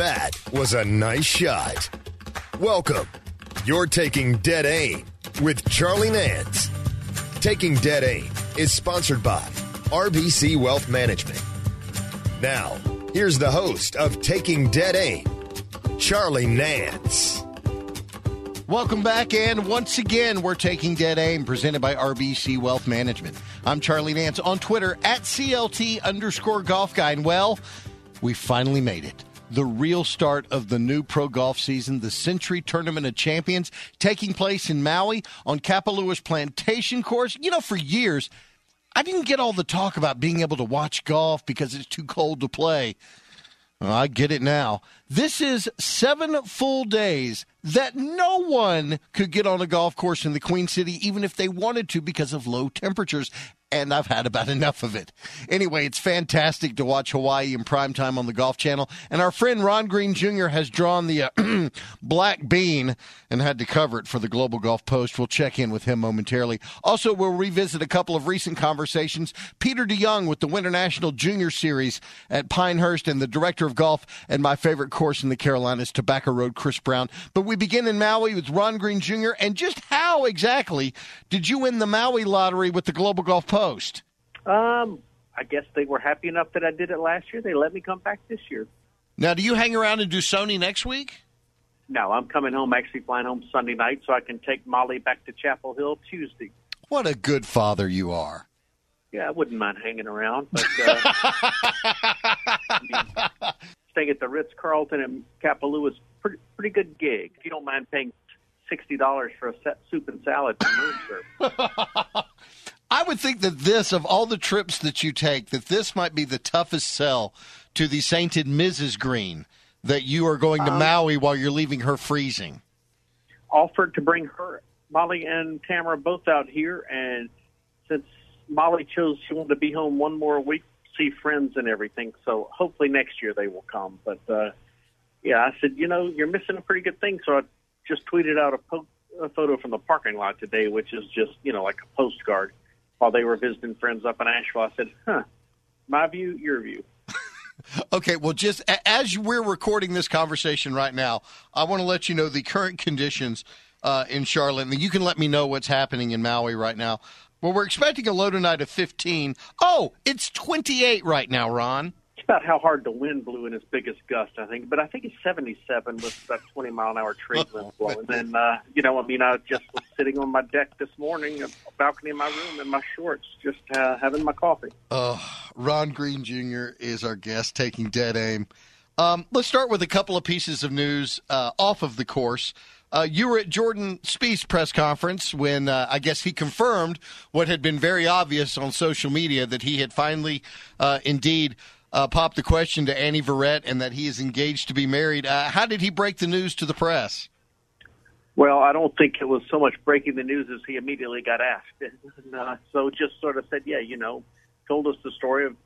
That was a nice shot. Welcome. You're Taking Dead Aim with Charlie Nance. Taking Dead Aim is sponsored by RBC Wealth Management. Now, here's the host of Taking Dead Aim, Charlie Nance. Welcome back, and once again, we're Taking Dead Aim, presented by RBC Wealth Management. I'm Charlie Nance on Twitter, at CLT_golf guy. And, well, we finally made it. The real start of the new pro golf season, the Century Tournament of Champions, taking place in Maui on Kapalua Plantation Course. You know, for years, I didn't get all the talk about being able to watch golf because it's too cold to play. Well, I get it now. This is 7 full days that no one could get on a golf course in the Queen City, even if they wanted to, because of low temperatures. And I've had about enough of it. Anyway, it's fantastic to watch Hawaii in primetime on the Golf Channel. And our friend Ron Green Jr. has drawn the black bean and had to cover it for the Global Golf Post. We'll check in with him momentarily. Also, we'll revisit a couple of recent conversations. Peter DeYoung with the Winter National Junior Series at Pinehurst and the director of golf at my favorite course in the Carolinas, Tobacco Road, Chris Brown. But we begin in Maui with Ron Green Jr. And just how exactly did you win the Maui lottery with the Global Golf Post? I guess they were happy enough that I did it last year. They let me come back this year. Now, do you hang around and do Sony next week? No, I'm coming home, actually flying home Sunday night so I can take Molly back to Chapel Hill Tuesday. What a good father you are. Yeah, I wouldn't mind hanging around, but staying at the Ritz-Carlton in Kapalua is pretty good gig. If you don't mind paying $60 for a soup and salad and room service. I would think that this, of all the trips that you take, that this might be the toughest sell to the sainted Mrs. Green, that you are going to Maui while you're leaving her freezing. Offered to bring her, Molly and Tamara, both out here, and since Molly chose she wanted to be home one more week, see friends and everything, so hopefully next year they will come. But, yeah, I said, you're missing a pretty good thing, so I just tweeted out a photo from the parking lot today, which is just, like a postcard. While they were visiting friends up in Asheville, I said, my view, your view. Okay, well, just as we're recording this conversation right now, I want to let you know the current conditions in Charlotte. And you can let me know what's happening in Maui right now. Well, we're expecting a low tonight of 15. Oh, it's 28 right now, Ron. It's about how hard the wind blew in its biggest gust, I think. But I think it's 77 with that 20-mile-an-hour trade wind blowing. And, I just was sitting on my deck this morning, a balcony in my room in my shorts, just having my coffee. Ron Green Jr. is our guest, Taking Dead Aim. Let's start with a couple of pieces of news off of the course. You were at Jordan Spieth's press conference when I guess he confirmed what had been very obvious on social media, that he had finally indeed popped the question to Annie Verrett and that he is engaged to be married. How did he break the news to the press? Well, I don't think it was so much breaking the news as he immediately got asked. And, so just sort of said, told us the story of,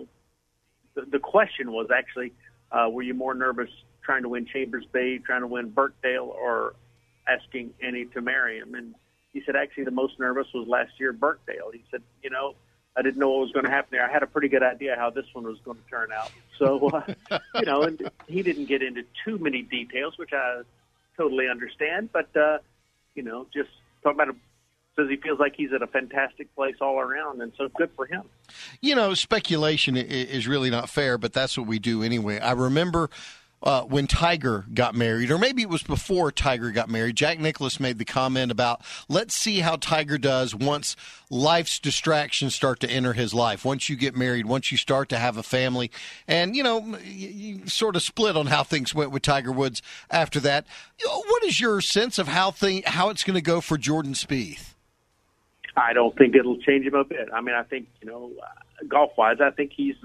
the question was actually, were you more nervous trying to win Chambers Bay, trying to win Birkdale, or asking Annie to marry him? And he said, actually, the most nervous was last year at Birkdale. He said, I didn't know what was going to happen there. I had a pretty good idea how this one was going to turn out. So, and he didn't get into too many details, which I totally understand. But, just talking about says he feels like he's at a fantastic place all around, and so good for him. Speculation is really not fair, but that's what we do anyway. I remember when Tiger got married, or maybe it was before Tiger got married, Jack Nicklaus made the comment about, let's see how Tiger does once life's distractions start to enter his life. Once you get married, once you start to have a family. And, you sort of split on how things went with Tiger Woods after that. What is your sense of how it's going to go for Jordan Spieth? I don't think it'll change him a bit. I mean, I think, golf-wise, I think he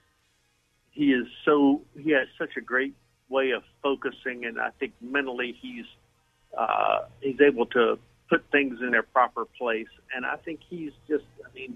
has such a great way of focusing, and I think mentally he's able to put things in their proper place. And I think he's just,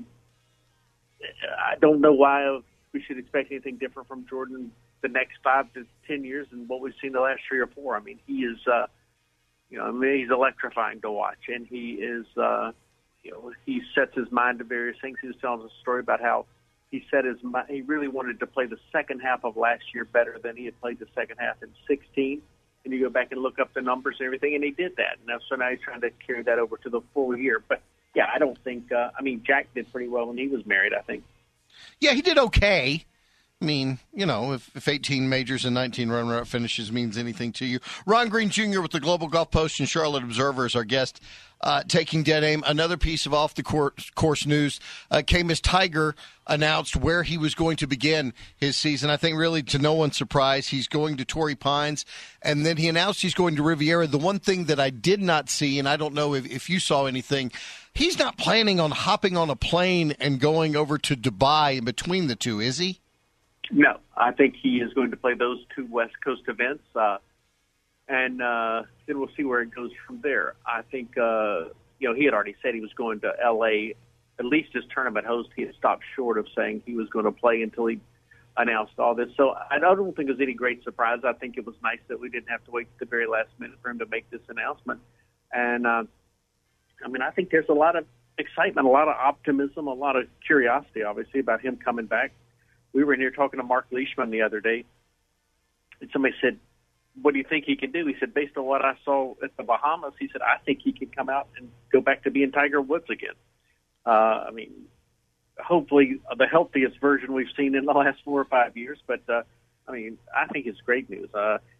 I don't know why we should expect anything different from Jordan the next 5 to 10 years than what we've seen the last 3 or 4. I mean, he is, he's electrifying to watch, and he is, he sets his mind to various things. He was telling us a story about how he said he really wanted to play the second half of last year better than he had played the second half in 16. And you go back and look up the numbers and everything, and he did that. So now he's trying to carry that over to the full year. But, yeah, I don't think Jack did pretty well when he was married, I think. Yeah, he did okay. I mean, if 18 majors and 19 runner-up finishes means anything to you. Ron Green Jr. with the Global Golf Post and Charlotte Observer is our guest, taking dead aim. Another piece of off-the-course news came as Tiger announced where he was going to begin his season. I think really to no one's surprise, he's going to Torrey Pines, and then he announced he's going to Riviera. The one thing that I did not see, and I don't know if you saw anything, he's not planning on hopping on a plane and going over to Dubai in between the two, is he? No, I think he is going to play those two West Coast events, and then we'll see where it goes from there. I think, he had already said he was going to L.A., at least his tournament host. He had stopped short of saying he was going to play until he announced all this. So I don't think it was any great surprise. I think it was nice that we didn't have to wait to the very last minute for him to make this announcement. And, I think there's a lot of excitement, a lot of optimism, a lot of curiosity, obviously, about him coming back. We were in here talking to Mark Leishman the other day, and somebody said, what do you think he can do? He said, based on what I saw at the Bahamas, he said, I think he can come out and go back to being Tiger Woods again. Hopefully the healthiest version we've seen in the last 4 or 5 years. But, I think it's great news.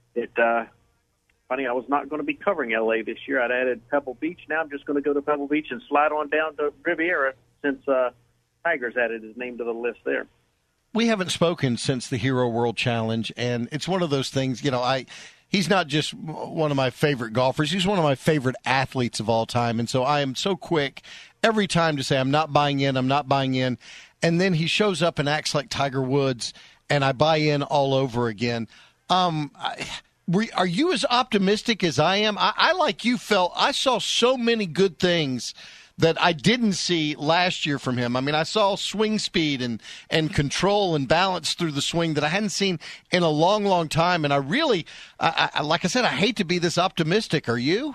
Funny, I was not going to be covering L.A. this year. I'd added Pebble Beach. Now I'm just going to go to Pebble Beach and slide on down to Riviera since Tiger's added his name to the list there. We haven't spoken since the Hero World Challenge, and it's one of those things, he's not just one of my favorite golfers. He's one of my favorite athletes of all time, and so I am so quick every time to say I'm not buying in, and then he shows up and acts like Tiger Woods, and I buy in all over again. Are you as optimistic as I am? I like you, felt I saw so many good things that I didn't see last year from him. I saw swing speed and control and balance through the swing that I hadn't seen in a long, long time. And I really, like I said, I hate to be this optimistic. Are you?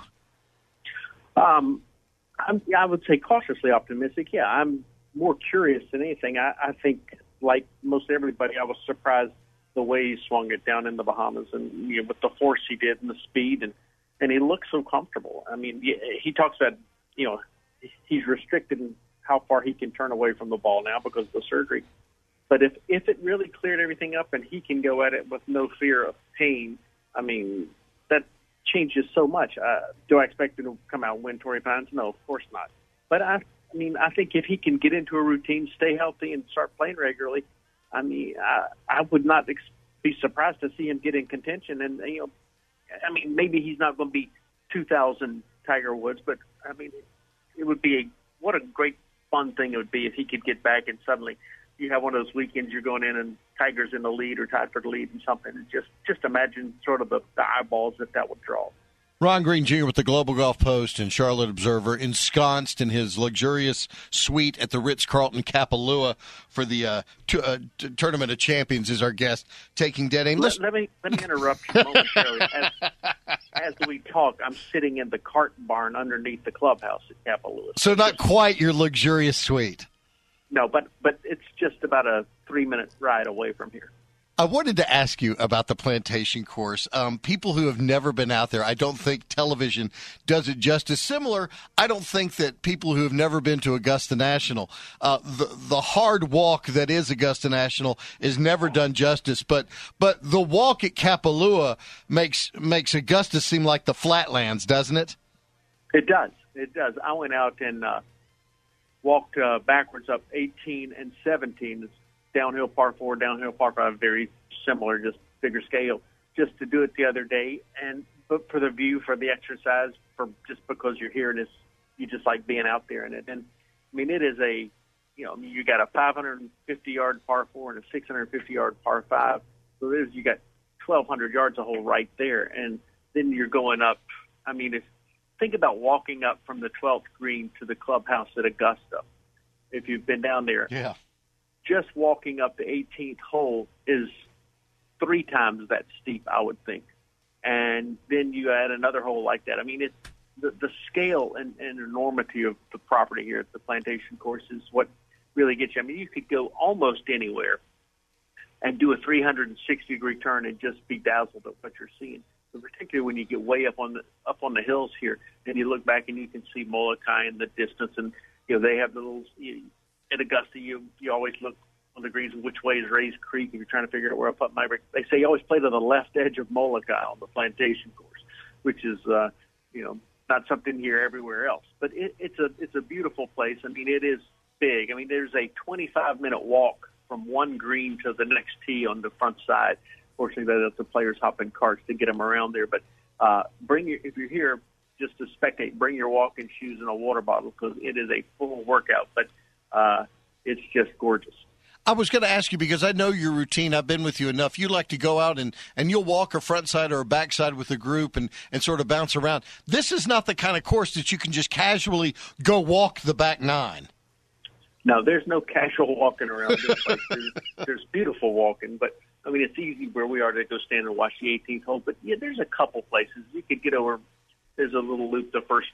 I would say cautiously optimistic. Yeah, I'm more curious than anything. I think, like most everybody, I was surprised the way he swung it down in the Bahamas and with the force he did and the speed. And he looked so comfortable. He talks about, he's restricted in how far he can turn away from the ball now because of the surgery. But if it really cleared everything up and he can go at it with no fear of pain, that changes so much. Do I expect him to come out and win Torrey Pines? No, of course not. But I think if he can get into a routine, stay healthy, and start playing regularly, I would not be surprised to see him get in contention. And maybe he's not going to be 2000 Tiger Woods, but it would be what a great fun thing it would be if he could get back and suddenly you have one of those weekends you're going in and Tiger's in the lead or tied for the lead and something. And just imagine sort of the eyeballs that would draw. Ron Green Jr. with the Global Golf Post and Charlotte Observer, ensconced in his luxurious suite at the Ritz-Carlton Kapalua for the Tournament of Champions, is our guest, taking dead aim. Let me interrupt you momentarily. As we talk, I'm sitting in the cart barn underneath the clubhouse at Kapalua. So not quite your luxurious suite. No, but it's just about a 3-minute ride away from here. I wanted to ask you about the Plantation Course. People who have never been out there, I don't think television does it justice. Similar, I don't think that people who have never been to Augusta National, the hard walk that is Augusta National is never done justice. But the walk at Kapalua makes Augusta seem like the flatlands, doesn't it? It does. It does. I went out and walked backwards up 18 and 17. It's downhill par 4, downhill par 5, very similar, just bigger scale, just to do it the other day. But for the view, for the exercise, just because you're here and you just like being out there in it. And it is you got a 550-yard par 4 and a 650-yard par 5. So you got 1,200 yards a hole right there. And then you're going up. Think about walking up from the 12th green to the clubhouse at Augusta. If you've been down there. Yeah. Just walking up the 18th hole is 3 times that steep, I would think. And then you add another hole like that. It's the scale and enormity of the property here at the Plantation Course is what really get you. I mean, you could go almost anywhere and do a 360-degree turn and just be dazzled at what you're seeing. So particularly when you get way up on the hills here, and you look back and you can see Molokai in the distance, and they have the little at Augusta. You always look on the greens which way is Rays Creek if you're trying to figure out where a putt might break. They say you always play to the left edge of Molokai on the plantation course, which is not something here everywhere else. But it's a beautiful place. I mean, it is big. I mean, there's a 25-minute walk from one green to the next tee on the front side. Fortunately, the players hop in carts to get them around there. But if you're here just to spectate, bring your walking shoes and a water bottle because it is a full workout. But it's just gorgeous. I was going to ask you because I know your routine. I've been with you enough. You like to go out and you'll walk a front side or a back side with a group and sort of bounce around. This is not the kind of course that you can just casually go walk the back nine. No, there's no casual walking around this place. There's beautiful walking, but, I mean, it's easy where we are to go stand and watch the 18th hole. But, yeah, there's a couple places. You could get over. There's a little loop. The first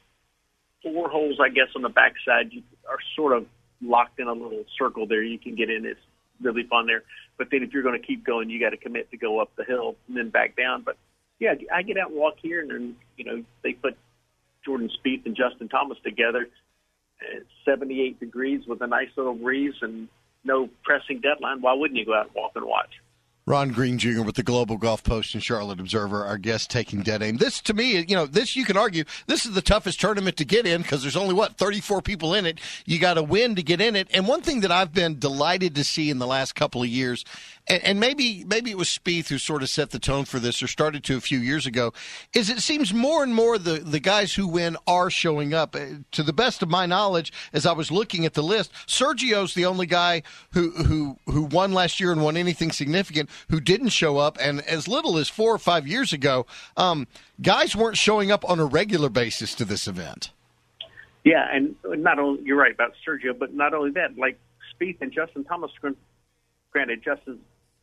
4 holes, I guess, on the backside, you are sort of locked in a little circle there. You can get in. It's really fun there. But then if you're going to keep going, you got to commit to go up the hill and then back down. But, yeah, I get out and walk here, and then, they put Jordan Spieth and Justin Thomas together. It's 78 degrees with a nice little breeze and no pressing deadline. Why wouldn't you go out and walk and watch? Ron Green Jr. with the Global Golf Post and Charlotte Observer, our guest taking dead aim. This, to me, this you can argue, this is the toughest tournament to get in because there's only, 34 people in it. You got to win to get in it. And one thing that I've been delighted to see in the last couple of years, and maybe it was Spieth who sort of set the tone for this or started to a few years ago, is it seems more and more the guys who win are showing up. To the best of my knowledge, as I was looking at the list, Sergio's the only guy who won last year and won anything significant who didn't show up, and as little as 4 or 5 years ago, guys weren't showing up on a regular basis to this event. Yeah, and not only you're right about Sergio, but not only that, like Spieth and Justin Thomas. Granted, Justin's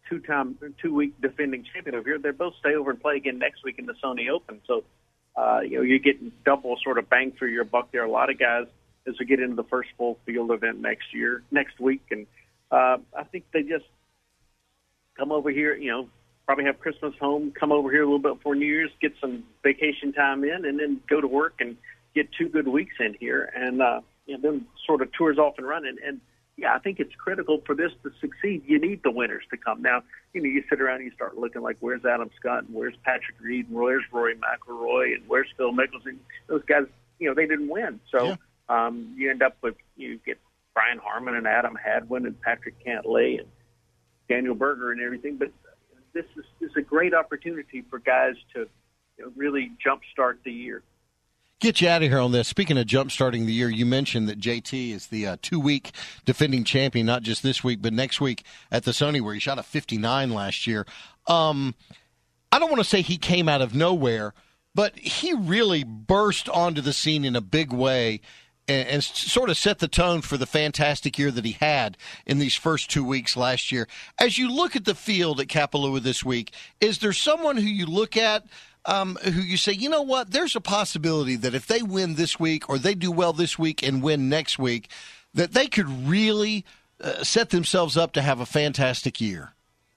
2-week defending champion over here. They both stay over and play again next week in the Sony Open. So, you're getting double sort of bang for your buck there. A lot of guys as we get into the first full field event next week, and I think they just come over here, probably have Christmas home, come over here a little bit before New Year's, get some vacation time in, and then go to work and get 2 good weeks in here, and then sort of tours off and running. And yeah, I think it's critical for this to succeed. You need the winners to come. Now, you sit around and you start looking like, where's Adam Scott and where's Patrick Reed and where's Rory McIlroy and where's Phil Mickelson? Those guys, they didn't win. So you end up with, you get Brian Harmon and Adam Hadwin and Patrick Cantlay and Daniel Berger and everything. But this is a great opportunity for guys to really jumpstart the year. Get you out of here on this. Speaking of jump-starting the year, you mentioned that JT is the 2-week defending champion, not just this week, but next week at the Sony, where he shot a 59 last year. I don't want to say he came out of nowhere, but he really burst onto the scene in a big way and sort of set the tone for the fantastic year that he had in these first 2 weeks last year. As you look at the field at Kapalua this week, is there someone who you look at who you say, you know what, there's a possibility that if they win this week or they do well this week and win next week, that they could really set themselves up to have a fantastic year?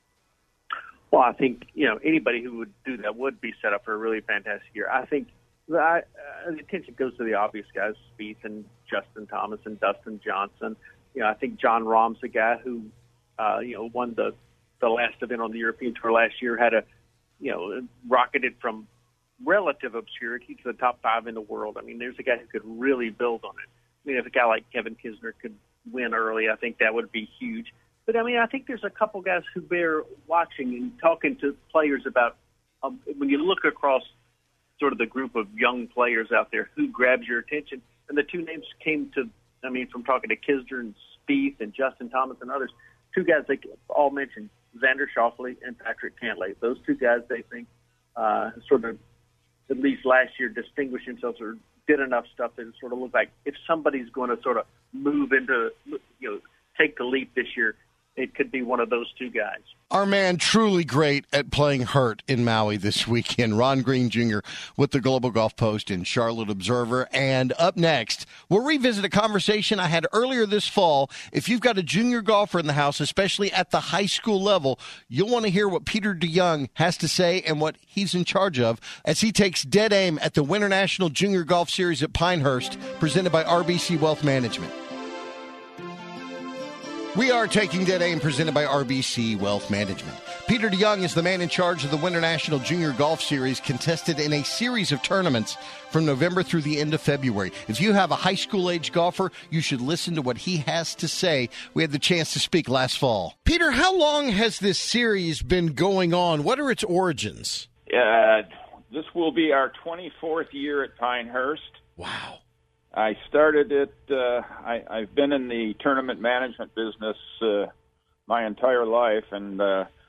Well, I think, anybody who would do that would be set up for a really fantastic year. I think the attention goes to the obvious guys, Spieth and Justin Thomas and Dustin Johnson. I think John Rahm's a guy who, won the last event on the European Tour last year, had rocketed from relative obscurity to the top 5 in the world. I mean, there's a guy who could really build on it. I mean, if a guy like Kevin Kisner could win early, I think that would be huge. But, I think there's a couple guys who bear watching and talking to players about when you look across sort of the group of young players out there, who grabs your attention. And the 2 names came to, from talking to Kisner and Spieth and Justin Thomas and others, 2 guys they all mentioned, Xander Schauffele and Patrick Cantlay. Those 2 guys, they think, sort of, at least last year, distinguished themselves or did enough stuff that it sort of looked like if somebody's going to sort of move into, take the leap this year, it could be one of those two guys. Our man truly great at playing hurt in Maui this weekend, Ron Green Jr. with the Global Golf Post and Charlotte Observer. And up next, we'll revisit a conversation I had earlier this fall. If you've got a junior golfer in the house, especially at the high school level, you'll want to hear what Peter DeYoung has to say and what he's in charge of as he takes dead aim at the Winter National Junior Golf Series at Pinehurst, presented by RBC Wealth Management. We are taking dead aim, presented by RBC Wealth Management. Peter DeYoung is the man in charge of the Winter National Junior Golf Series, contested in a series of tournaments from November through the end of February. If you have a high school-age golfer, you should listen to what he has to say. We had the chance to speak last fall. Peter, how long has this series been going on? What are its origins? This will be our 24th year at Pinehurst. Wow. I started it, I've been in the tournament management business my entire life, and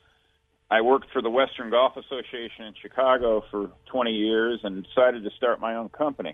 I worked for the Western Golf Association in Chicago for 20 years and decided to start my own company.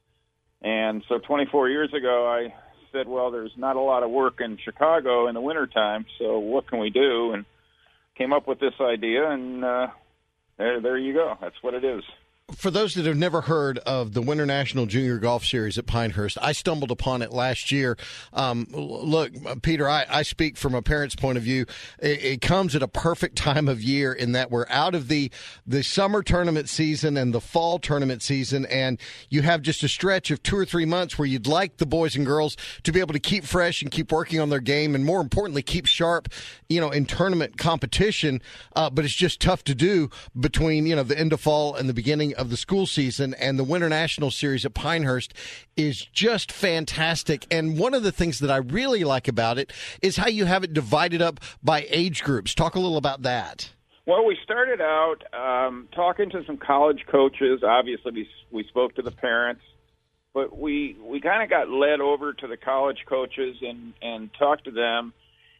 And so 24 years ago, I said, well, there's not a lot of work in Chicago in the wintertime, so what can we do? And came up with this idea, and there you go. That's what it is. For those that have never heard of the Winter National Junior Golf Series at Pinehurst, I stumbled upon it last year. Look, Peter, I speak from a parent's point of view. It comes at a perfect time of year in that we're out of the summer tournament season and the fall tournament season, and you have just a stretch of 2 or 3 months where you'd like the boys and girls to be able to keep fresh and keep working on their game, and more importantly, keep sharp, in tournament competition. But it's just tough to do between, the end of fall and the beginning of the school season, and the Winter National Series at Pinehurst is just fantastic. And one of the things that I really like about it is how you have it divided up by age groups. Talk a little about that. Well, we started out talking to some college coaches. Obviously, we spoke to the parents, but we kind of got led over to the college coaches and talked to them.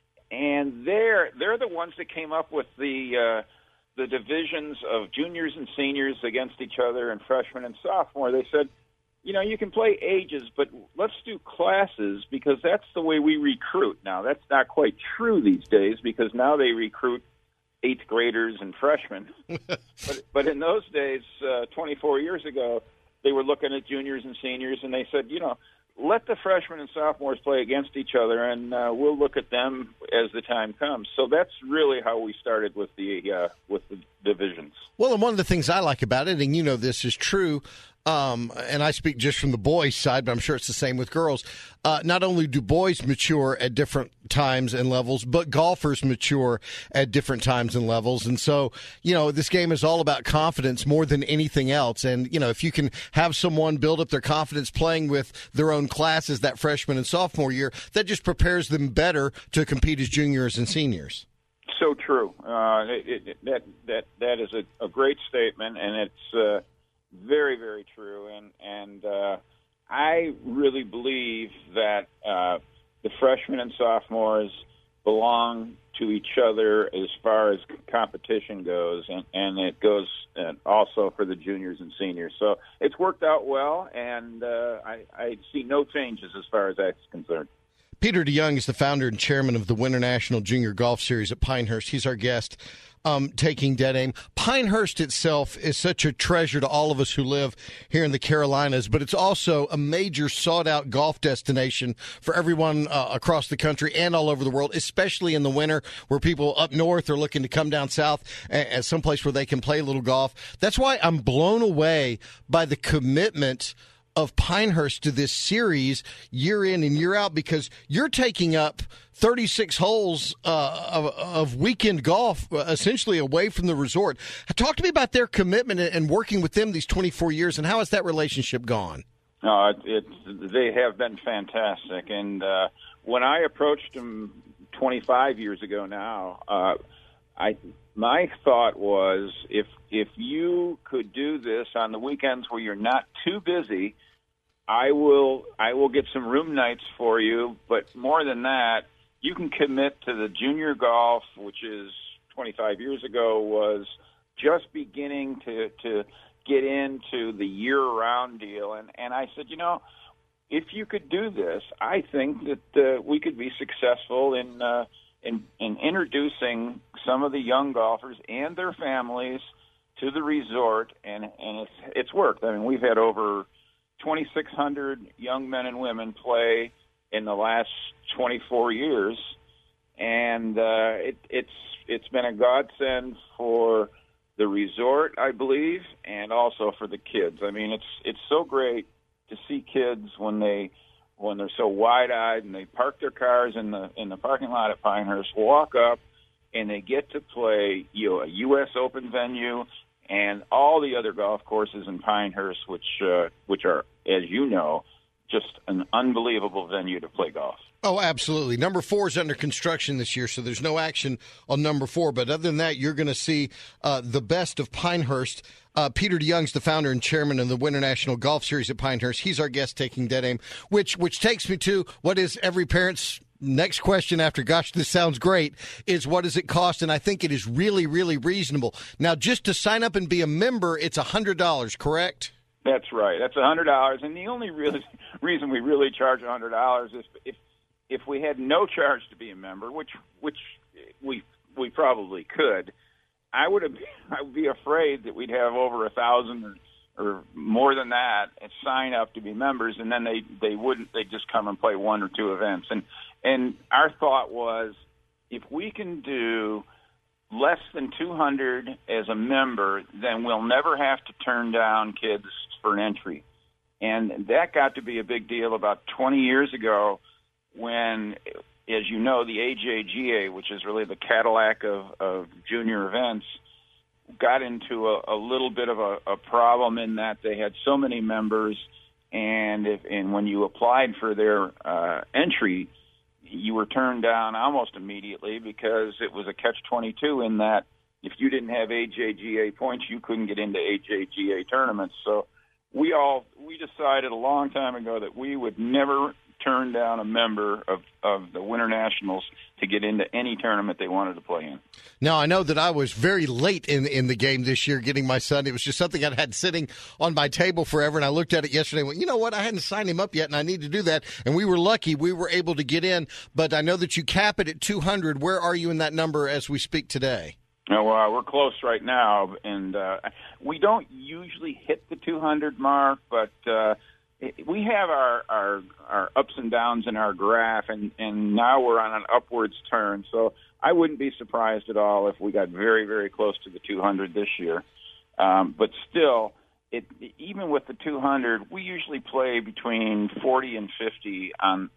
And they're the ones that came up with the divisions of juniors and seniors against each other and freshmen and sophomore. They said, you can play ages, but let's do classes because that's the way we recruit. Now, that's not quite true these days because now they recruit 8th graders and freshmen. but in those days, 24 years ago, they were looking at juniors and seniors, and they said, let the freshmen and sophomores play against each other, and we'll look at them as the time comes. So that's really how we started with the divisions. Well, and one of the things I like about it, and this is true, and I speak just from the boys' side, but I'm sure it's the same with girls. Not only do boys mature at different times and levels, but golfers mature at different times and levels. And so, this game is all about confidence more than anything else. And, if you can have someone build up their confidence playing with their own classes that freshman and sophomore year, that just prepares them better to compete as juniors and seniors. So true. That is a great statement, and it's very, very true. And I really believe that the freshmen and sophomores belong to each other as far as competition goes, and it goes also for the juniors and seniors. So it's worked out well, and I see no changes as far as that's concerned. Peter DeYoung is the founder and chairman of the Winter National Junior Golf Series at Pinehurst. He's our guest. Taking dead aim. Pinehurst itself is such a treasure to all of us who live here in the Carolinas, but it's also a major sought-out golf destination for everyone across the country and all over the world, especially in the winter where people up north are looking to come down south as someplace where they can play a little golf. That's why I'm blown away by the commitment of Pinehurst to this series year in and year out, because you're taking up 36 holes of weekend golf essentially away from the resort. Talk to me about their commitment and working with them these 24 years, and how has that relationship gone? They have been fantastic. And when I approached them 25 years ago now, my thought was if you could do this on the weekends where you're not too busy, I will get some room nights for you. But more than that, you can commit to the junior golf, which is 25 years ago was just beginning to get into the year-round deal. And I said, if you could do this, I think that we could be successful in in introducing some of the young golfers and their families to the resort, and it's worked. I mean, we've had over 2,600 young men and women play in the last 24 years, and it's been a godsend for the resort, I believe, and also for the kids. I mean, it's so great to see kids when they're so wide-eyed and they park their cars in the parking lot at Pinehurst, walk up, and they get to play a U.S. Open venue and all the other golf courses in Pinehurst, which are, as you know, just an unbelievable venue to play golf. Oh, absolutely. Number 4 is under construction this year, so there's no action on number 4. But other than that, you're going to see the best of Pinehurst. Peter DeYoung's the founder and chairman of the Winter National Golf Series at Pinehurst. He's our guest taking Dead Aim, which takes me to what is every parent's next question after, gosh, this sounds great, is what does it cost? And I think it is really, really reasonable. Now, just to sign up and be a member, it's $100, correct? That's right. That's $100. And the only reason we really charge $100 is if we had no charge to be a member, which we probably could, I would be afraid that we'd have over 1,000 or more than that and sign up to be members, and then they'd just come and play 1 or 2 events. And our thought was, if we can do less than 200 as a member, then we'll never have to turn down kids for an entry. And that got to be a big deal about 20 years ago when, as you know, the AJGA, which is really the Cadillac of junior events, got into a little bit of a problem in that they had so many members, and when you applied for their entry, you were turned down almost immediately because it was a catch-22 in that if you didn't have AJGA points, you couldn't get into AJGA tournaments. So we decided a long time ago that we would never turn down a member of the Winter Nationals to get into any tournament they wanted to play in. Now, I know that I was very late in the game this year getting my son. It was just something I'd had sitting on my table forever, and I looked at it yesterday and went, you know what, I hadn't signed him up yet, and I need to do that. And we were lucky. We were able to get in, but I know that you cap it at 200. Where are you in that number as we speak today? No, we're close right now, and we don't usually hit the 200 mark, but we have our ups and downs in our graph, and now we're on an upwards turn. So I wouldn't be surprised at all if we got very, very close to the 200 this year. But still, even with the 200, we usually play between 40 and 50 on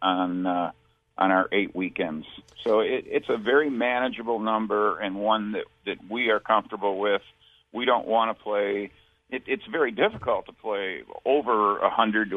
our 8 weekends. So it's a very manageable number and one that we are comfortable with. We don't want to play. It's very difficult to play over 100 to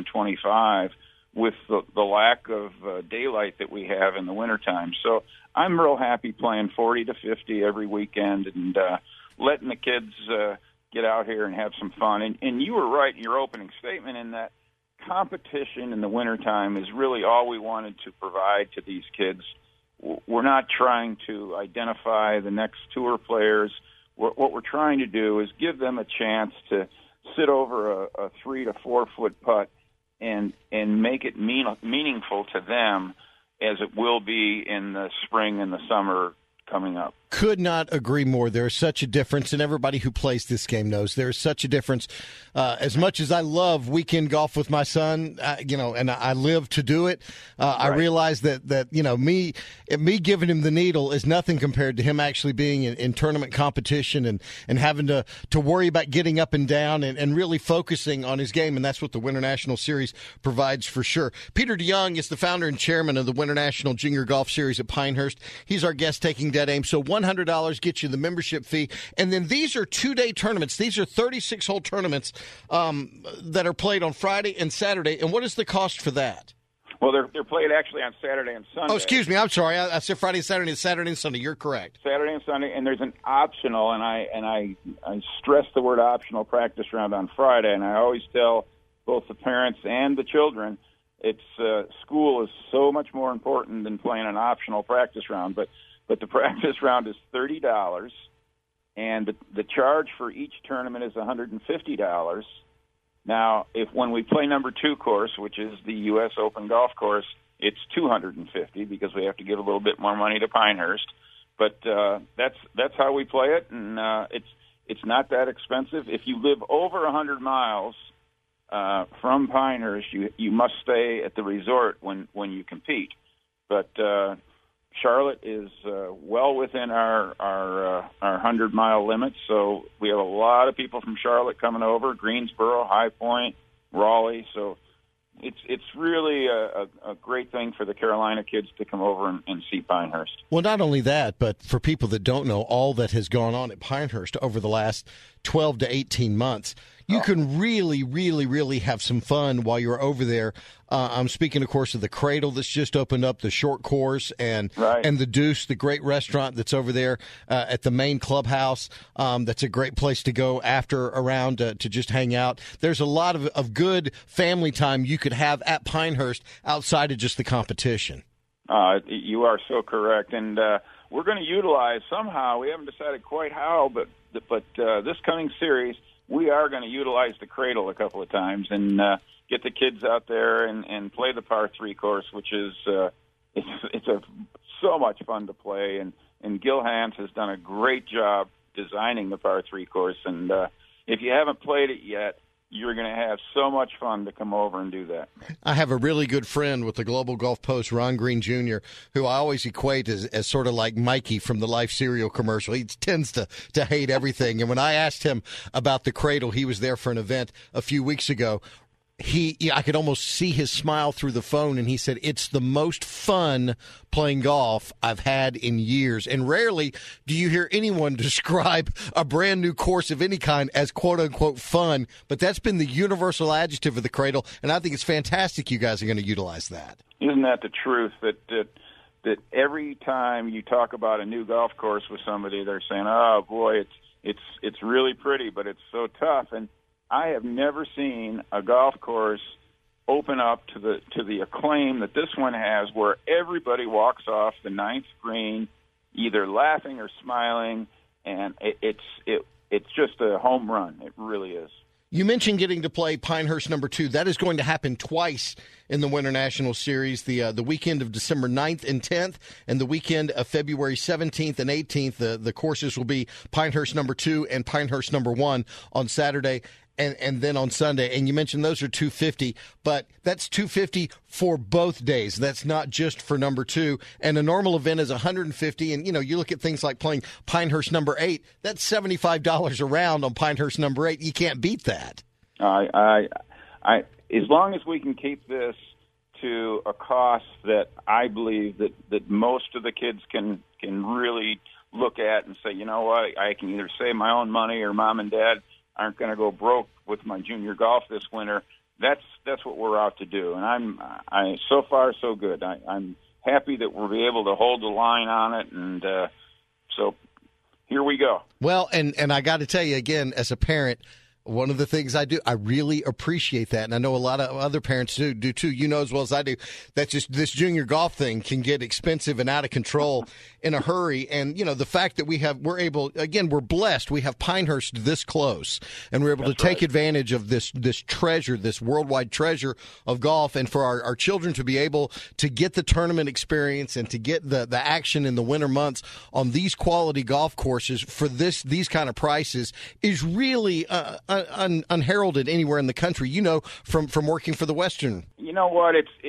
125 with the lack of daylight that we have in the wintertime. So I'm real happy playing 40 to 50 every weekend and letting the kids get out here and have some fun. And you were right in your opening statement in that competition in the wintertime is really all we wanted to provide to these kids. We're not trying to identify the next tour players. What we're trying to do is give them a chance to sit over a 3 to 4 foot putt and make it meaningful to them as it will be in the spring and the summer coming up. Could not agree more. There's such a difference, and everybody who plays this game knows there's such a difference. As much as I love weekend golf with my son, and I live to do it, right. I realize that me giving him the needle is nothing compared to him actually being in tournament competition and having to worry about getting up and down and really focusing on his game, and that's what the Winter National Series provides for sure. Peter DeYoung is the founder and chairman of the Winter National Junior Golf Series at Pinehurst. He's our guest taking Dead Aim. So $100 gets you the membership fee. And then these are 2-day tournaments. These are 36-hole tournaments that are played on Friday and Saturday. And what is the cost for that? Well, they're played actually on Saturday and Sunday. Oh, excuse me. I'm sorry. I said Friday and Saturday. It's Saturday and Sunday. You're correct. Saturday and Sunday. And there's an optional, and I stress the word optional practice round on Friday. And I always tell both the parents and the children, school is so much more important than playing an optional practice round. But the practice round is $30, and the charge for each tournament is $150. Now, when we play number 2 course, which is the U.S. Open golf course, it's $250 because we have to give a little bit more money to Pinehurst. But that's how we play it, and it's not that expensive. If you live over 100 miles from Pinehurst, you must stay at the resort when you compete. But Charlotte is well within our 100-mile limit, so we have a lot of people from Charlotte coming over, Greensboro, High Point, Raleigh. So it's really a great thing for the Carolina kids to come over and see Pinehurst. Well, not only that, but for people that don't know all that has gone on at Pinehurst over the last 12 to 18 months, you can really, really, really have some fun while you're over there. I'm speaking, of course, of the Cradle that's just opened up, the short course, and the Deuce, the great restaurant that's over there at the main clubhouse. That's a great place to go around to just hang out. There's a lot of good family time you could have at Pinehurst outside of just the competition. You are so correct, and we're going to utilize somehow. We haven't decided quite how, but this coming series, we are going to utilize the Cradle a couple of times and get the kids out there and play the par 3 course, which is it's so much fun to play. And Gil Hans has done a great job designing the par 3 course. And if you haven't played it yet, you're going to have so much fun to come over and do that. I have a really good friend with the Global Golf Post, Ron Green Jr., who I always equate as sort of like Mikey from the Life cereal commercial. He tends to hate everything. And when I asked him about the Cradle, he was there for an event a few weeks ago. I could almost see his smile through the phone, and he said, it's the most fun playing golf I've had in years. And rarely do you hear anyone describe a brand new course of any kind as quote-unquote fun, but that's been the universal adjective of the Cradle, and I think it's fantastic you guys are going to utilize that. Isn't that the truth, that every time you talk about a new golf course with somebody, they're saying, oh, boy, it's really pretty, but it's so tough. And I have never seen a golf course open up to the acclaim that this one has, where everybody walks off the 9th green either laughing or smiling, and it's just a home run. It really is. You mentioned getting to play Pinehurst number 2. That is going to happen twice in the Winter National Series, the weekend of December 9th and 10th, and the weekend of February 17th and 18th. The courses will be Pinehurst number 2 and Pinehurst number 1 on Saturday. And then on Sunday, and you mentioned those are $250, but that's $250 for both days. That's not just for number 2. And a normal event is $150. And you look at things like playing Pinehurst number 8. That's $75 a round on Pinehurst number 8. You can't beat that. I as long as we can keep this to a cost that I believe that most of the kids can really look at and say, you know what, I can either save my own money or mom and dad aren't going to go broke with my junior golf this winter. That's what we're out to do, and I so far so good. I'm happy that we'll be able to hold the line on it, and so here we go. Well, and I got to tell you again, as a parent, one of the things I do, I really appreciate that, and I know a lot of other parents do too. You know as well as I do, that's just this junior golf thing can get expensive and out of control in a hurry. And the fact that we're blessed. We have Pinehurst this close, and we're able to take advantage of this treasure, this worldwide treasure of golf, and for our children to be able to get the tournament experience and to get the action in the winter months on these quality golf courses for these kind of prices is really unheralded anywhere in the country, from working for the Western. You know what?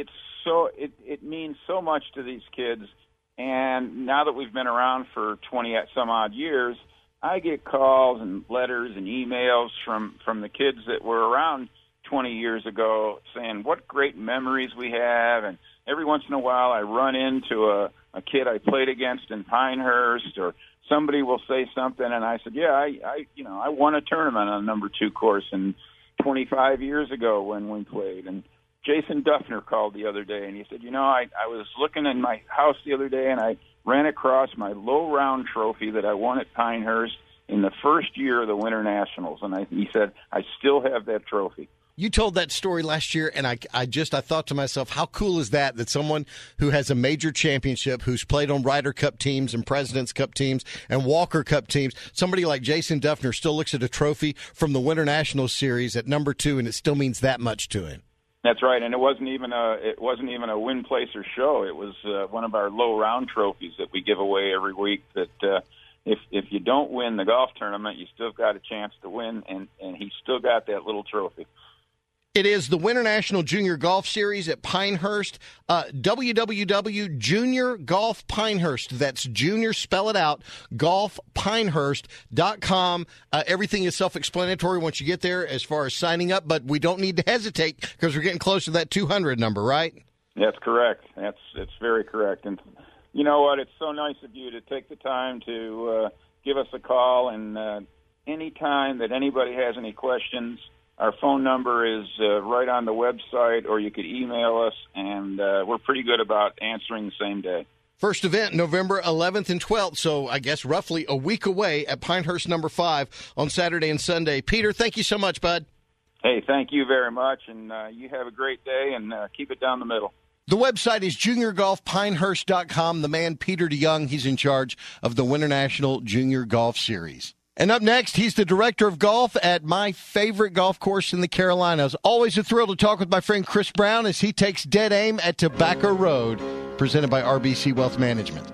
It means so much to these kids. And now that we've been around for 20 some odd years, I get calls and letters and emails from the kids that were around 20 years ago saying what great memories we have. And every once in a while I run into a kid I played against in Pinehurst, or somebody will say something, and I said, yeah, I won a tournament on number 2 course and 25 years ago when we played. And Jason Duffner called the other day, and he said, I was looking in my house the other day, and I ran across my low round trophy that I won at Pinehurst in the first year of the Winter Nationals. And he said, I still have that trophy. You told that story last year, and I thought to myself, how cool is that someone who has a major championship, who's played on Ryder Cup teams and President's Cup teams and Walker Cup teams, somebody like Jason Duffner still looks at a trophy from the Winter National Series at number 2, and it still means that much to him. That's right, and it wasn't even a win, place, or show. It was one of our low round trophies that we give away every week. That if you don't win the golf tournament, you still got a chance to win, and he still got that little trophy. It is the Winter National Junior Golf Series at Pinehurst. www.Junior Golf Pinehurst. That's junior, spell it out, golfpinehurst.com. Everything is self-explanatory once you get there as far as signing up, but we don't need to hesitate because we're getting close to that 200 number, right? That's correct. It's very correct. And you know what? It's so nice of you to take the time to give us a call. And any time that anybody has any questions, our phone number is right on the website, or you could email us, and we're pretty good about answering the same day. First event, November 11th and 12th, so I guess roughly a week away at Pinehurst number 5 on Saturday and Sunday. Peter, thank you so much, bud. Hey, thank you very much, and you have a great day, and keep it down the middle. The website is juniorgolfpinehurst.com. The man, Peter DeYoung, he's in charge of the Winter National Junior Golf Series. And up next, he's the director of golf at my favorite golf course in the Carolinas. Always a thrill to talk with my friend Chris Brown as he takes dead aim at Tobacco Road, presented by RBC Wealth Management.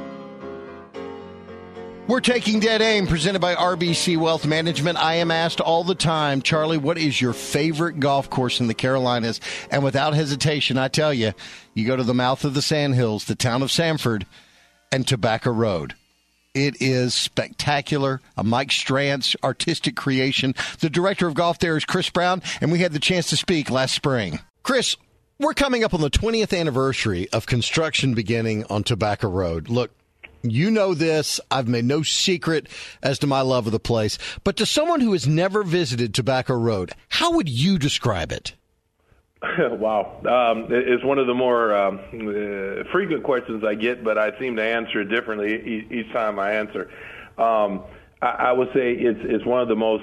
We're taking dead aim, presented by RBC Wealth Management. I am asked all the time, Charlie, what is your favorite golf course in the Carolinas? And without hesitation, I tell you, you go to the mouth of the Sandhills, the town of Sanford, and Tobacco Road. It is spectacular. A Mike Strantz artistic creation. The director of golf there is Chris Brown, and we had the chance to speak last spring. Chris, we're coming up on the 20th anniversary of construction beginning on Tobacco Road. Look, you know this. I've made no secret as to my love of the place. But to someone who has never visited Tobacco Road, how would you describe it? Wow. It's one of the more frequent questions I get, but I seem to answer it differently each time I answer. I would say it's one of the most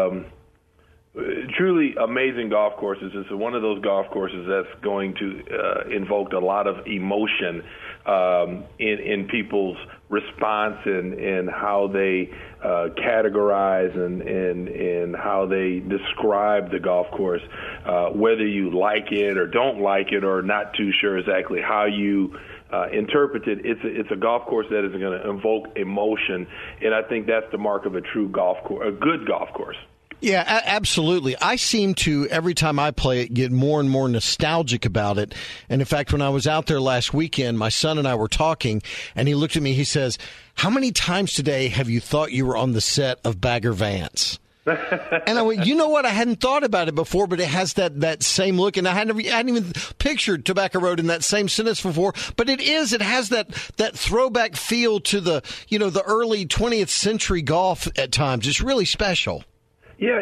truly amazing golf courses. It's one of those golf courses that's going to invoke a lot of emotion in people's response and how they categorize and how they describe the golf course, whether you like it or don't like it or not too sure exactly how you interpret it. It's a golf course that is going to invoke emotion, and I think that's the mark of a true golf course, a good golf course. Yeah, absolutely. I seem to, every time I play it, get more and more nostalgic about it. And in fact, when I was out there last weekend, my son and I were talking, and he looked at me, he says, "How many times today have you thought you were on the set of Bagger Vance?" And I went, you know what? I hadn't thought about it before, but it has that same look. And I hadn't even pictured Tobacco Road in that same sentence before. But it has that throwback feel to the early 20th century golf at times. It's really special. Yeah,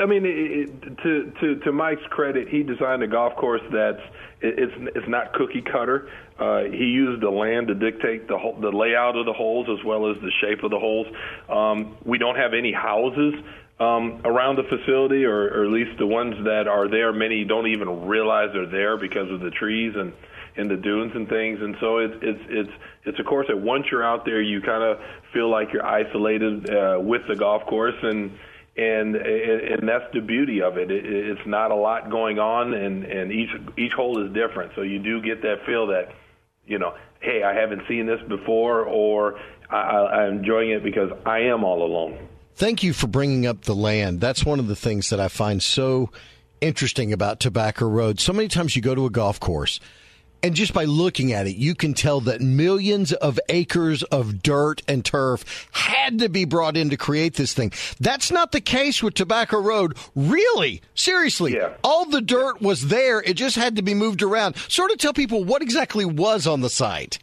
to Mike's credit, he designed a golf course it's not cookie cutter. He used the land to dictate the layout of the holes as well as the shape of the holes. We don't have any houses around the facility, or at least the ones that are there. Many don't even realize they're there because of the trees and the dunes and things. And so it's a course that once you're out there, you kind of feel like you're isolated with the golf course, and that's the beauty of it. It's not a lot going on, and each hole is different. So you do get that feel that, hey, I haven't seen this before, or I'm enjoying it because I am all alone. Thank you for bringing up the land. That's one of the things that I find so interesting about Tobacco Road. So many times you go to a golf course, and just by looking at it, you can tell that millions of acres of dirt and turf had to be brought in to create this thing. That's not the case with Tobacco Road. Really? Seriously. Yeah. All the dirt was there. It just had to be moved around. Sort of tell people what exactly was on the site.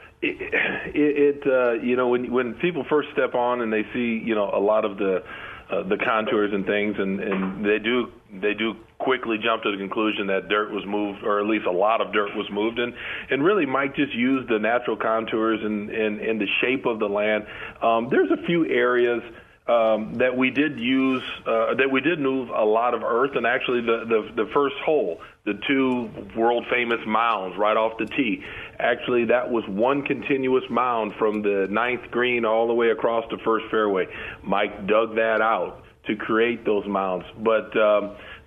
When people first step on and they see, a lot of the contours and things, and they do quickly jump to the conclusion that dirt was moved, or at least a lot of dirt was moved, and really Mike just used the natural contours and the shape of the land. There's a few areas that we did use, that we did move a lot of earth, and actually the first hole, the two world famous mounds right off the tee, actually that was one continuous mound from the 9th green all the way across the first fairway. Mike dug that out to create those mounds, but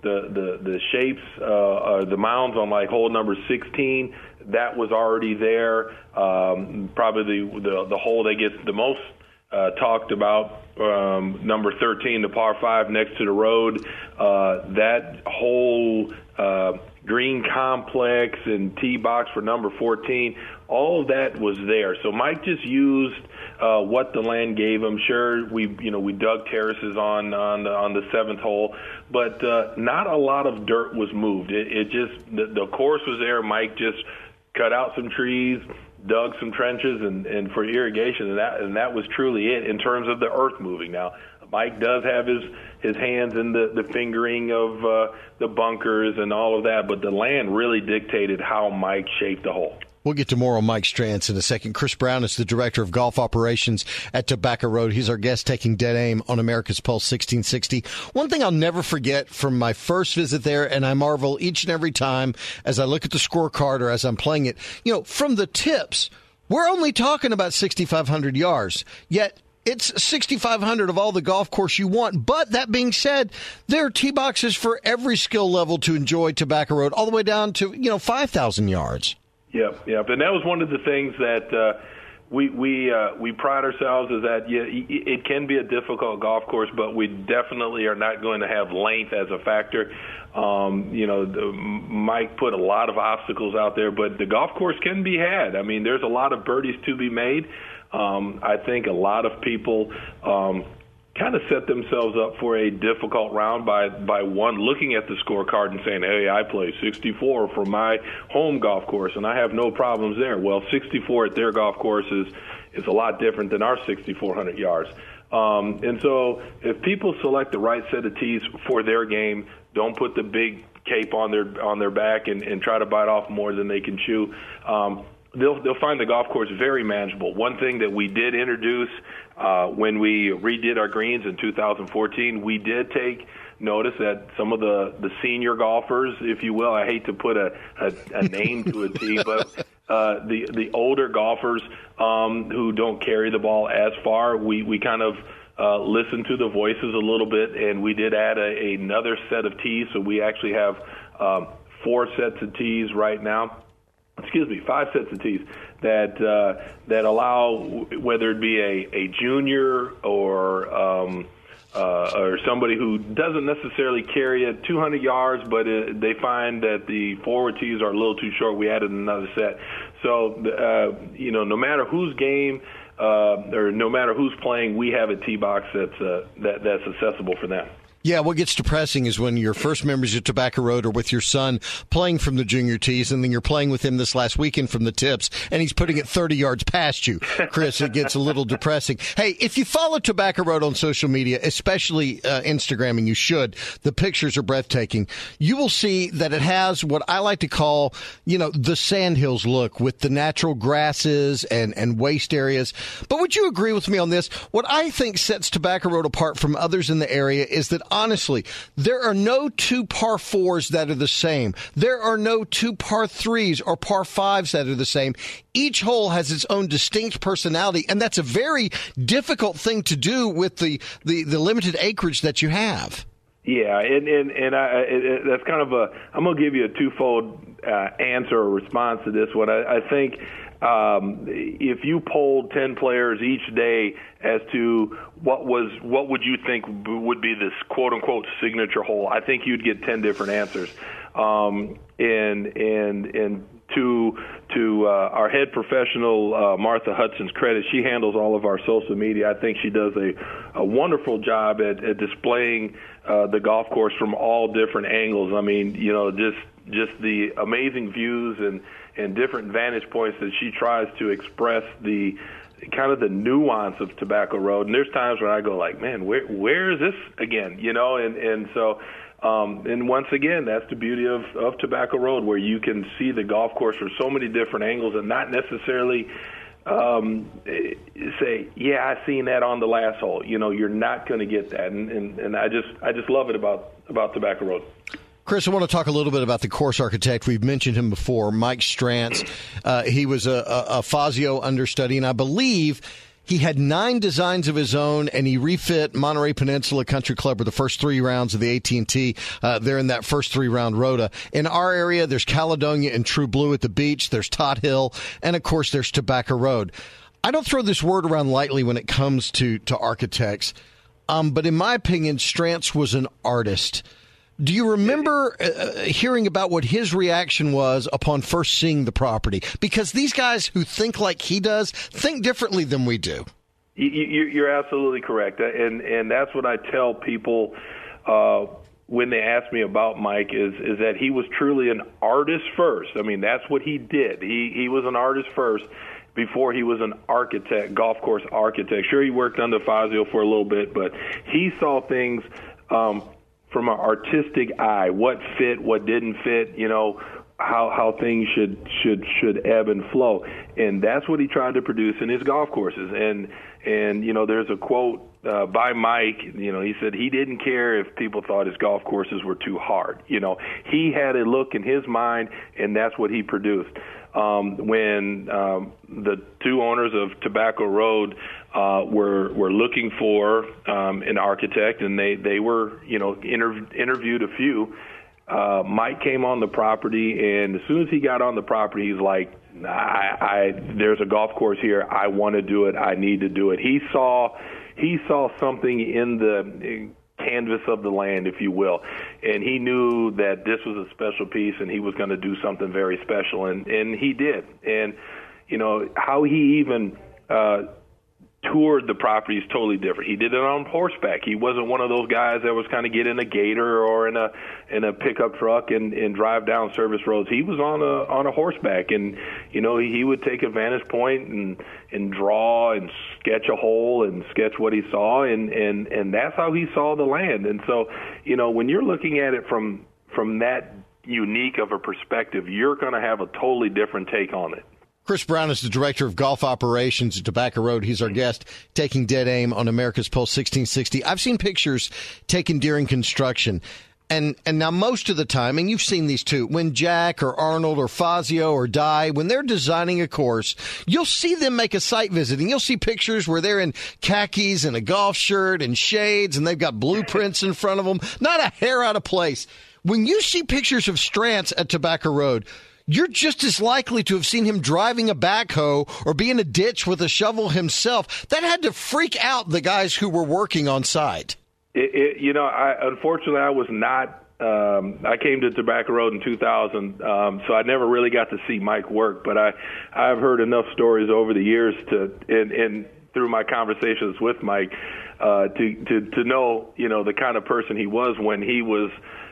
the shapes, the mounds on like hole number 16, that was already there. Probably the hole that gets the most talked about, number 13, the par 5 next to the road. That whole green complex and tee box for number 14, all of that was there. So Mike just used what the land gave him. Sure, we dug terraces on the 7th hole, but not a lot of dirt was moved. It just the course was there. Mike just cut out some trees, dug some trenches, and for irrigation, and that was truly it in terms of the earth moving. Now, Mike does have his hands in the fingering of the bunkers and all of that, but the land really dictated how Mike shaped the hole. We'll get to more on Mike Strantz in a second. Chris Brown is the Director of Golf Operations at Tobacco Road. He's our guest taking Dead Aim on America's Pulse 1660. One thing I'll never forget from my first visit there, and I marvel each and every time as I look at the scorecard or as I'm playing it, from the tips, we're only talking about 6,500 yards, yet it's 6,500 of all the golf course you want. But that being said, there are tee boxes for every skill level to enjoy Tobacco Road, all the way down to 5,000 yards. Yep. And that was one of the things that we pride ourselves is that it can be a difficult golf course, but we definitely are not going to have length as a factor. Mike put a lot of obstacles out there, but the golf course can be had. I mean, there's a lot of birdies to be made. I think a lot of people kind of set themselves up for a difficult round by one looking at the scorecard and saying, hey, I play 64 for my home golf course, and I have no problems there. Well, 64 at their golf course is a lot different than our 6,400 yards. And so if people select the right set of tees for their game, don't put the big cape on their back and try to bite off more than they can chew, they'll find the golf course very manageable. One thing that we did introduce when we redid our greens in 2014, we did take notice that some of the senior golfers, if you will, I hate to put a name to a tee, but the older golfers who don't carry the ball as far, we kind of listened to the voices a little bit, and we did add another set of tees. So we actually have 4 sets of tees right now. 5 sets of tees that allow, whether it be a junior or somebody who doesn't necessarily carry it 200 yards, but they find that the forward tees are a little too short. We added another set. So no matter whose game or no matter who's playing, we have a tee box that's accessible for them. Yeah, what gets depressing is when your first members of Tobacco Road are with your son playing from the junior tees, and then you're playing with him this last weekend from the tips, and he's putting it 30 yards past you. Chris, it gets a little depressing. Hey, if you follow Tobacco Road on social media, especially Instagram, and you should, the pictures are breathtaking. You will see that it has what I like to call, the Sandhills look with the natural grasses and waste areas. But would you agree with me on this? What I think sets Tobacco Road apart from others in the area is that honestly, there are no 2 par 4s that are the same. There are no 2 par 3s or par 5s that are the same. Each hole has its own distinct personality, and that's a very difficult thing to do with the limited acreage that you have. Yeah, and that's kind of I'm going to give you a twofold answer or response to this one. I think if you polled 10 players each day as to what would you think would be this quote unquote signature hole, I think you'd get 10 different answers. And to our head professional, Martha Hudson's credit, she handles all of our social media. I think she does a wonderful job at displaying the golf course from all different angles. I mean, just the amazing views and different vantage points that she tries to express the kind of the nuance of Tobacco Road. And there's times when I go like, man, where is this again? And so and once again, that's the beauty of Tobacco Road, where you can see the golf course from so many different angles and not necessarily say, yeah, I seen that on the last hole. You're not going to get that. And I just love it about Tobacco Road. Chris, I want to talk a little bit about the course architect. We've mentioned him before, Mike Strantz. He was a Fazio understudy, and I believe He had 9 designs of his own, and he refit Monterey Peninsula Country Club for the first 3 rounds of the AT&T. They're in that first 3-round rota. In our area, there's Caledonia and True Blue at the beach. There's Tot Hill, and, of course, there's Tobacco Road. I don't throw this word around lightly when it comes to architects, but in my opinion, Strantz was an artist. Do you remember hearing about what his reaction was upon first seeing the property? Because these guys who think like he does think differently than we do. You're absolutely correct, and that's what I tell people when they ask me about Mike is that he was truly an artist first. I mean, that's what he did. He was an artist first before he was an architect, golf course architect. Sure, he worked under Fazio for a little bit, but he saw things from an artistic eye, what fit, what didn't fit, how things should ebb and flow. And that's what he tried to produce in his golf courses. And there's a quote by Mike, he said he didn't care if people thought his golf courses were too hard. He had a look in his mind, and that's what he produced. When the 2 owners of Tobacco Road were looking for an architect, and they were interviewed a few. Mike came on the property, and as soon as he got on the property, he's like, there's a golf course here. I want to do it. I need to do it. He saw something in the canvas of the land, if you will, and he knew that this was a special piece, and he was going to do something very special, and he did. And how he even toured the property is totally different. He did it on horseback. He wasn't one of those guys that was kind of get in a gator or in a pickup truck and drive down service roads. He was on a horseback, and he would take a vantage point and draw and sketch a hole and sketch what he saw, and that's how he saw the land. And so when you're looking at it from that unique of a perspective, you're going to have a totally different take on it. Chris Brown is the Director of Golf Operations at Tobacco Road. He's our guest, taking dead aim on America's Pulse 1660. I've seen pictures taken during construction. And now most of the time, and you've seen these too, when Jack or Arnold or Fazio or Dye, when they're designing a course, you'll see them make a site visit, and you'll see pictures where they're in khakis and a golf shirt and shades, and they've got blueprints in front of them. Not a hair out of place. When you see pictures of Strantz at Tobacco Road, you're just as likely to have seen him driving a backhoe or be in a ditch with a shovel himself. That had to freak out the guys who were working on site. Unfortunately, I was not. I came to Tobacco Road in 2000, so I never really got to see Mike work. But I've heard enough stories over the years and through my conversations with Mike to know the kind of person he was when he was.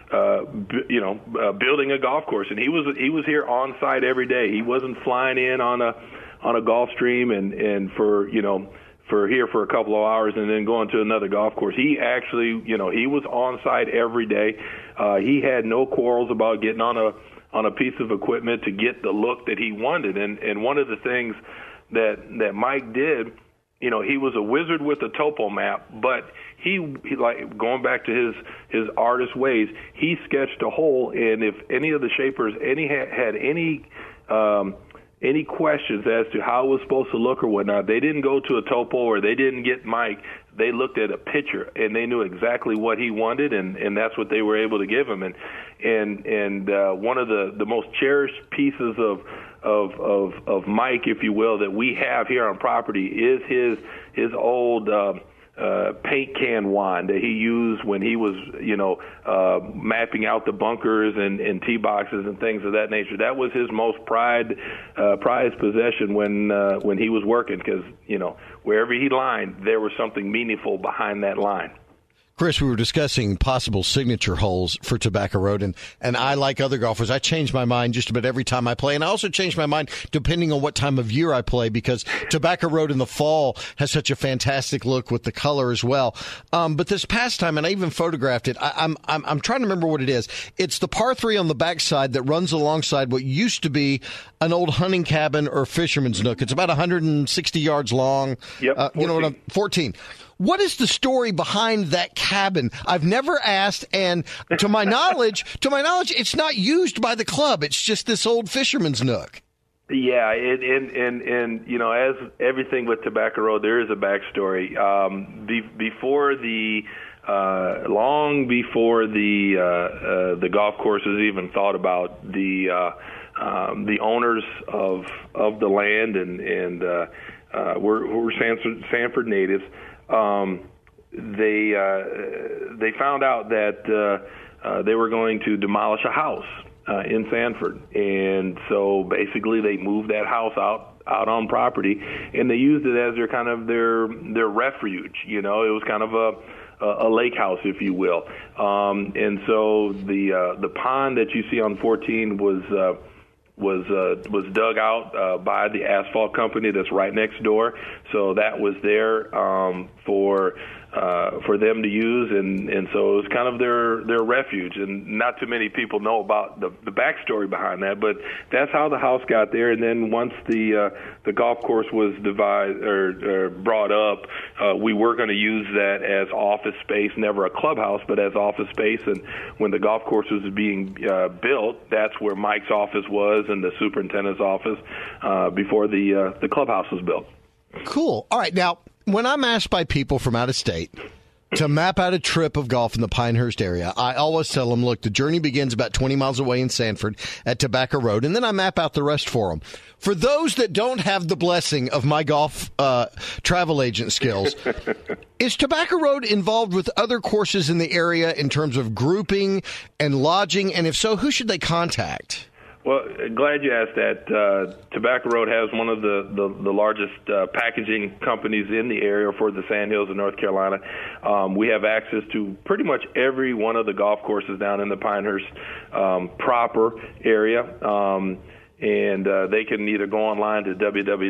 Building a golf course, and he was here on site every day. He wasn't flying in on a golf stream and for here for a couple of hours and then going to another golf course. He actually, he was on site every day. He had no quarrels about getting on a piece of equipment to get the look that he wanted. And one of the things that Mike did, he was a wizard with a topo map, but he like going back to his artist ways, he sketched a hole, and if any of the shapers had any questions as to how it was supposed to look or whatnot, they didn't go to a topo or they didn't get Mike. They looked at a picture and they knew exactly what he wanted, and that's what they were able to give him. And one of the most cherished pieces of Mike, if you will, that we have here on property is his old paint can wand that he used when he was, mapping out the bunkers and tee boxes and things of that nature. That was his most prized possession when he was working, because wherever he lined, there was something meaningful behind that line. Chris, we were discussing possible signature holes for Tobacco Road, and I, like other golfers, I change my mind just about every time I play, and I also change my mind depending on what time of year I play, because Tobacco Road in the fall has such a fantastic look with the color as well. But this past time, and I even photographed it, I'm trying to remember what it is. It's the par 3 on the backside that runs alongside what used to be an old hunting cabin or fisherman's nook. It's about 160 yards long. Yep, 14. What is the story behind that cabin? I've never asked, and to my knowledge, it's not used by the club. It's just this old fisherman's nook. Yeah, and you know, as everything with Tobacco Road, there is a backstory. Before the long before the golf course was even thought about, the owners of the land and we're Sanford natives. They found out that they were going to demolish a house in Sanford, and so basically they moved that house out on property, and they used it as their refuge. You know, it was kind of a lake house, if you will. And so the pond that you see on 14 was dug out by the asphalt company that's right next door. So that was there for them to use, and so it was kind of their refuge. And not too many people know about the backstory behind that, but that's how the house got there. And then once the golf course was brought up, we were going to use that as office space, never a clubhouse, but as office space. And when the golf course was being built, that's where Mike's office was and the superintendent's office before the clubhouse was built. Cool. All right. Now, when I'm asked by people from out of state to map out a trip of golf in the Pinehurst area, I always tell them, look, the journey begins about 20 miles away in Sanford at Tobacco Road, and then I map out the rest for them. For those that don't have the blessing of my golf travel agent skills, is Tobacco Road involved with other courses in the area in terms of grouping and lodging? And if so, who should they contact? Well, glad you asked that. Tobacco Road has one of the largest packaging companies in the area for the Sandhills of North Carolina. We have access to pretty much every one of the golf courses down in the Pinehurst proper area. And they can either go online to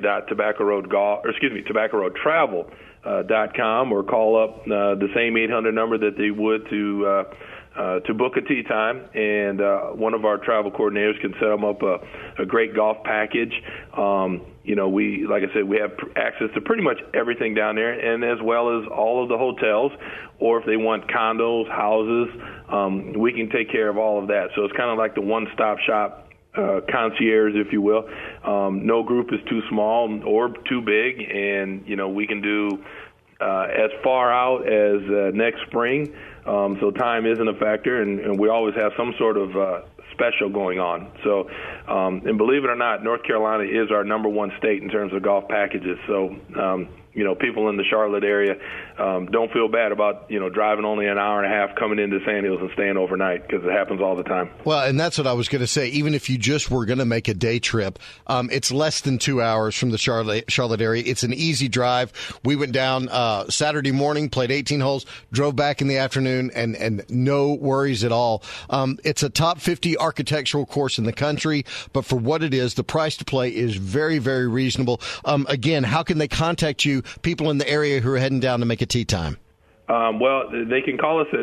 tobaccoroadtravel.com or call up the same 800 number that they would to book a tee time, and one of our travel coordinators can set them up a great golf package. You know, like I said, we have access to pretty much everything down there, and as well as all of the hotels, or if they want condos, houses, we can take care of all of that. So it's kind of like the one-stop shop concierge, if you will. No group is too small or too big, and, you know, we can do as far out as next spring. So time isn't a factor, and we always have some sort of special going on. So, and believe it or not, North Carolina is our number one state in terms of golf packages. So, you know, people in the Charlotte area don't feel bad about, you know, driving only an hour and a half coming into Sandhills and staying overnight, because it happens all the time. Well, and that's what I was going to say. Even if you just were going to make a day trip, it's less than 2 hours from the Charlotte area. It's an easy drive. We went down Saturday morning, played 18 holes, drove back in the afternoon, and no worries at all. It's a top 50 architectural course in the country, but for what it is, the price to play is very, very reasonable. Again, how can they contact you, people in the area who are heading down to make a tee time? Well, they can call us at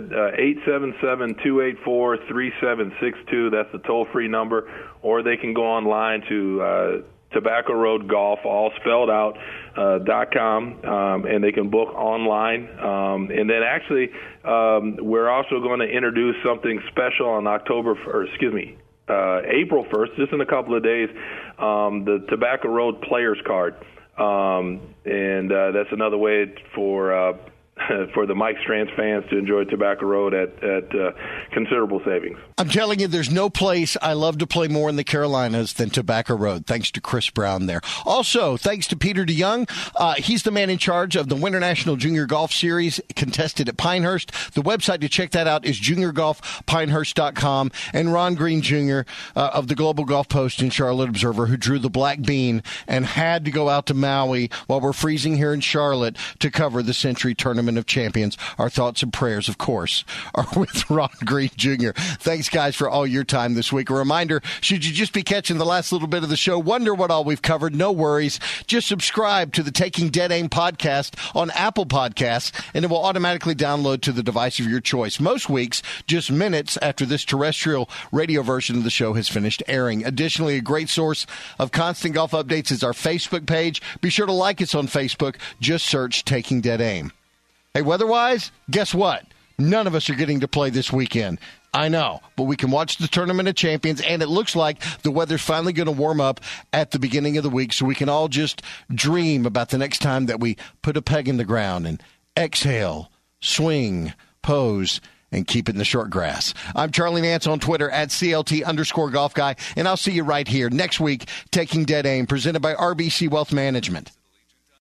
877-284-3762. That's the toll-free number. Or they can go online to Tobacco Road Golf, all spelled out, .com, and they can book online. And then actually, we're also going to introduce something special on April 1st, just in a couple of days, the Tobacco Road Players Card. And that's another way for the Mike Strantz fans to enjoy Tobacco Road at considerable savings. I'm telling you, there's no place I love to play more in the Carolinas than Tobacco Road, thanks to Chris Brown there. Also, thanks to Peter DeYoung. He's the man in charge of the Winter National Junior Golf Series contested at Pinehurst. The website to check that out is juniorgolfpinehurst.com. And Ron Green Jr. Of the Global Golf Post and Charlotte Observer, who drew the black bean and had to go out to Maui while we're freezing here in Charlotte to cover the Century Tournament of Champions. Our thoughts and prayers, of course, are with Ron Green Jr. Thanks, guys, for all your time this week. A reminder, should you just be catching the last little bit of the show, wonder what all we've covered, no worries. Just subscribe to the Taking Dead Aim podcast on Apple Podcasts, and it will automatically download to the device of your choice. Most weeks, just minutes after this terrestrial radio version of the show has finished airing. Additionally, a great source of constant golf updates is our Facebook page. Be sure to like us on Facebook. Just search Taking Dead Aim. Hey, weather-wise, guess what? None of us are getting to play this weekend. I know, but we can watch the Tournament of Champions, and it looks like the weather's finally going to warm up at the beginning of the week, so we can all just dream about the next time that we put a peg in the ground and exhale, swing, pose, and keep it in the short grass. I'm Charlie Nance on Twitter at CLT_golf guy, and I'll see you right here next week, Taking Dead Aim, presented by RBC Wealth Management.